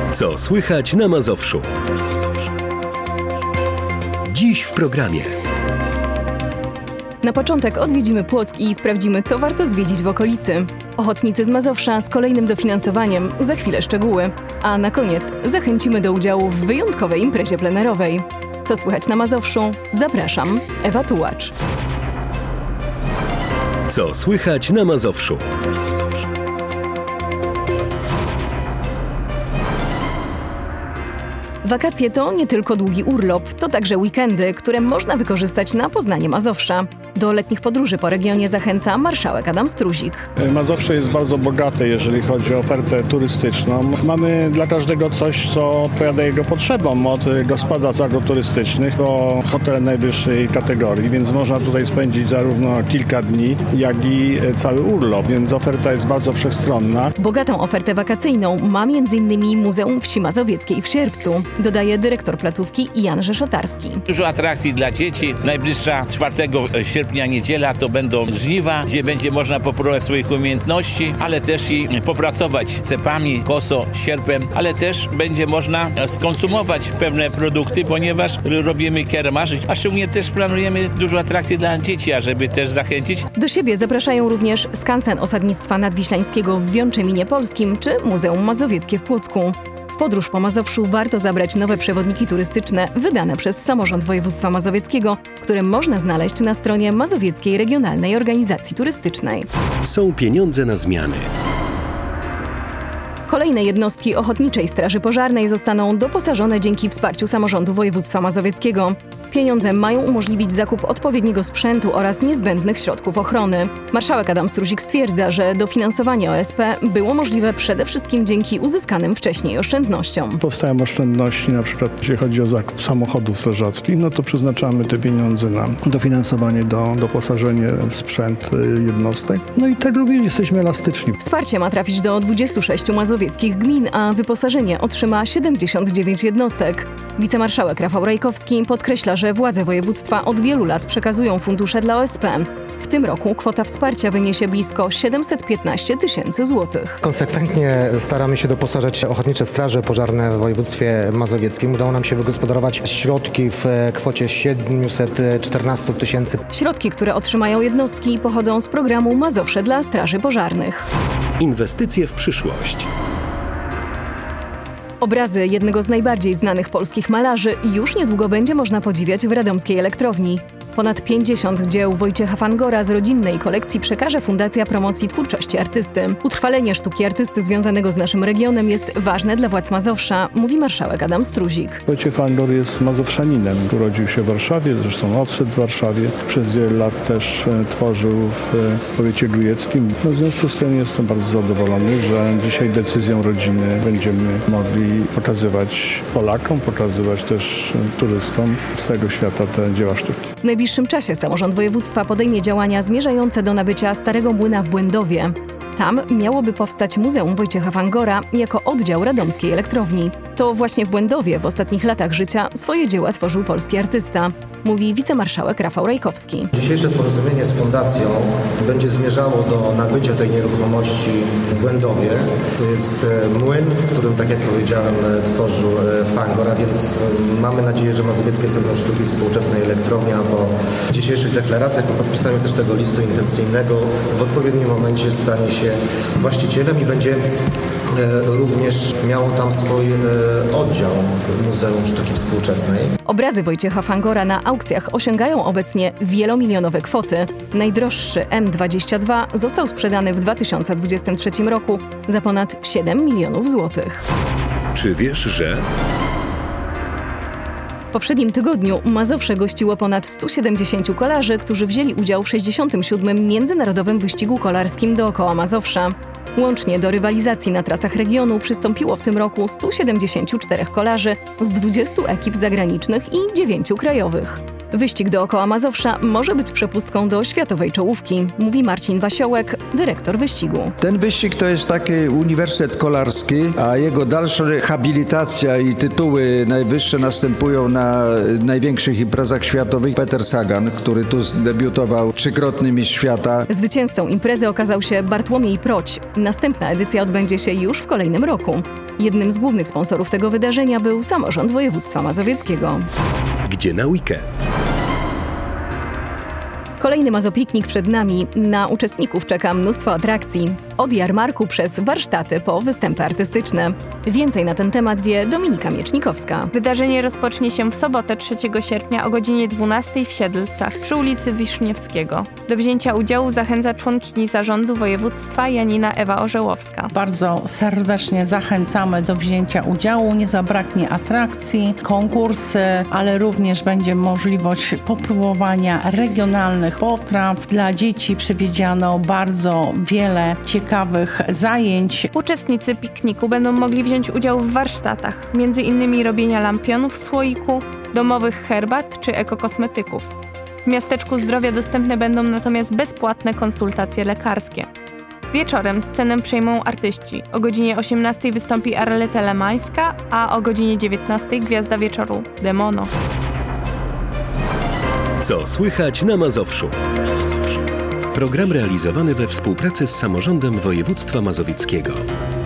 Co słychać na Mazowszu? Dziś w programie. Na początek odwiedzimy Płock i sprawdzimy, co warto zwiedzić w okolicy. Ochotnicy z Mazowsza z kolejnym dofinansowaniem, za chwilę szczegóły. A na koniec zachęcimy do udziału w wyjątkowej imprezie plenerowej. Co słychać na Mazowszu? Zapraszam, Ewa Tułacz. Co słychać na Mazowszu? Wakacje to nie tylko długi urlop, to także weekendy, które można wykorzystać na poznanie Mazowsza. Do letnich podróży po regionie zachęca marszałek Adam Struzik. Mazowsze jest bardzo bogate, jeżeli chodzi o ofertę turystyczną. Mamy dla każdego coś, co odpowiada jego potrzebom, od gospodarstw agroturystycznych do hotele najwyższej kategorii, więc można tutaj spędzić zarówno kilka dni, jak i cały urlop, więc oferta jest bardzo wszechstronna. Bogatą ofertę wakacyjną ma m.in. Muzeum Wsi Mazowieckiej w Sierpcu, dodaje dyrektor placówki Jan Rzeszotarski. Dużo atrakcji dla dzieci. Najbliższa 4 sierpnia niedziela to będą żniwa, gdzie będzie można popróbować swoich umiejętności, ale też i popracować cepami, koso, sierpem, ale też będzie można skonsumować pewne produkty, ponieważ robimy kiermasz, a szczególnie też planujemy dużo atrakcji dla dzieci, ażeby też zachęcić. Do siebie zapraszają również skansen Osadnictwa Nadwiślańskiego w Wiączeminie Polskim czy Muzeum Mazowieckie w Płocku. W podróż po Mazowszu warto zabrać nowe przewodniki turystyczne wydane przez Samorząd Województwa Mazowieckiego, które można znaleźć na stronie Mazowieckiej Regionalnej Organizacji Turystycznej. Są pieniądze na zmiany. Kolejne jednostki Ochotniczej Straży Pożarnej zostaną doposażone dzięki wsparciu Samorządu Województwa Mazowieckiego. Pieniądze mają umożliwić zakup odpowiedniego sprzętu oraz niezbędnych środków ochrony. Marszałek Adam Struzik stwierdza, że dofinansowanie OSP było możliwe przede wszystkim dzięki uzyskanym wcześniej oszczędnościom. Powstają oszczędności, na przykład jeśli chodzi o zakup samochodów strażackich, no to przeznaczamy te pieniądze na dofinansowanie, doposażenie w sprzęt jednostek. No i tak również jesteśmy elastyczni. Wsparcie ma trafić do 26 mazowieckich gmin, a wyposażenie otrzyma 79 jednostek. Wicemarszałek Rafał Rajkowski podkreśla, że władze województwa od wielu lat przekazują fundusze dla OSP. W tym roku kwota wsparcia wyniesie blisko 715 000 złotych. Konsekwentnie staramy się doposażać ochotnicze straże pożarne w województwie mazowieckim. Udało nam się wygospodarować środki w kwocie 714 000. Środki, które otrzymają jednostki, pochodzą z programu Mazowsze dla straży pożarnych. Inwestycje w przyszłość. Obrazy jednego z najbardziej znanych polskich malarzy już niedługo będzie można podziwiać w radomskiej elektrowni. Ponad 50 dzieł Wojciecha Fangora z rodzinnej kolekcji przekaże Fundacja Promocji Twórczości Artysty. Utrwalenie sztuki artysty związanego z naszym regionem jest ważne dla władz Mazowsza, mówi marszałek Adam Struzik. Wojciech Fangor jest mazowszaninem. Urodził się w Warszawie, zresztą odszedł w Warszawie. Przez wiele lat też tworzył w powiecie grujeckim. W związku z tym jestem bardzo zadowolony, że dzisiaj decyzją rodziny będziemy mogli pokazywać Polakom, pokazywać też turystom z całego świata te dzieła sztuki. W najbliższym czasie samorząd województwa podejmie działania zmierzające do nabycia starego młyna w Błędowie. Tam miałoby powstać Muzeum Wojciecha Fangora jako oddział radomskiej elektrowni. To właśnie w Błędowie w ostatnich latach życia swoje dzieła tworzył polski artysta, mówi wicemarszałek Rafał Rajkowski. Dzisiejsze porozumienie z fundacją będzie zmierzało do nabycia tej nieruchomości w Błędowie. To jest młyn, w którym, tak jak powiedziałem, tworzył Fangor, a więc mamy nadzieję, że Mazowieckie Centrum Sztuki Współczesnej Elektrownia po dzisiejszych deklaracjach, po podpisaniu też tego listu intencyjnego w odpowiednim momencie stanie się właścicielem i będzie również miało tam swój oddział Muzeum Sztuki Współczesnej. Obrazy Wojciecha Fangora na aukcjach osiągają obecnie wielomilionowe kwoty. Najdroższy M22 został sprzedany w 2023 roku za ponad 7 milionów złotych. Czy wiesz, że... W poprzednim tygodniu Mazowsze gościło ponad 170 kolarzy, którzy wzięli udział w 67. Międzynarodowym Wyścigu Kolarskim dookoła Mazowsza. Łącznie do rywalizacji na trasach regionu przystąpiło w tym roku 174 kolarzy z 20 ekip zagranicznych i 9 krajowych. Wyścig dookoła Mazowsza może być przepustką do światowej czołówki, mówi Marcin Wasiołek, dyrektor wyścigu. Ten wyścig to jest taki uniwersytet kolarski, a jego dalsza rehabilitacja i tytuły najwyższe następują na największych imprezach światowych. Peter Sagan, który tu debiutował, trzykrotny mistrz świata. Zwycięzcą imprezy okazał się Bartłomiej Proć. Następna edycja odbędzie się już w kolejnym roku. Jednym z głównych sponsorów tego wydarzenia był Samorząd Województwa Mazowieckiego. Gdzie na weekend? Kolejny Mazopiknik przed nami. Na uczestników czeka mnóstwo atrakcji. Od jarmarku przez warsztaty po występy artystyczne. Więcej na ten temat wie Dominika Miecznikowska. Wydarzenie rozpocznie się w sobotę 3 sierpnia o godzinie 12 w Siedlcach przy ulicy Wiszniewskiego. Do wzięcia udziału zachęca członkini zarządu województwa Janina Ewa Orzełowska. Bardzo serdecznie zachęcamy do wzięcia udziału. Nie zabraknie atrakcji, konkursy, ale również będzie możliwość popróbowania regionalnych potraw. Dla dzieci przewidziano bardzo wiele ciekawych zajęć. Uczestnicy pikniku będą mogli wziąć udział w warsztatach, m.in. robienia lampionów w słoiku, domowych herbat czy ekokosmetyków. W Miasteczku Zdrowia dostępne będą natomiast bezpłatne konsultacje lekarskie. Wieczorem scenę przejmą artyści. O godzinie 18 wystąpi Arleta Lemańska, a o godzinie 19 gwiazda wieczoru Demono. Co słychać na Mazowszu? Program realizowany we współpracy z Samorządem Województwa Mazowieckiego.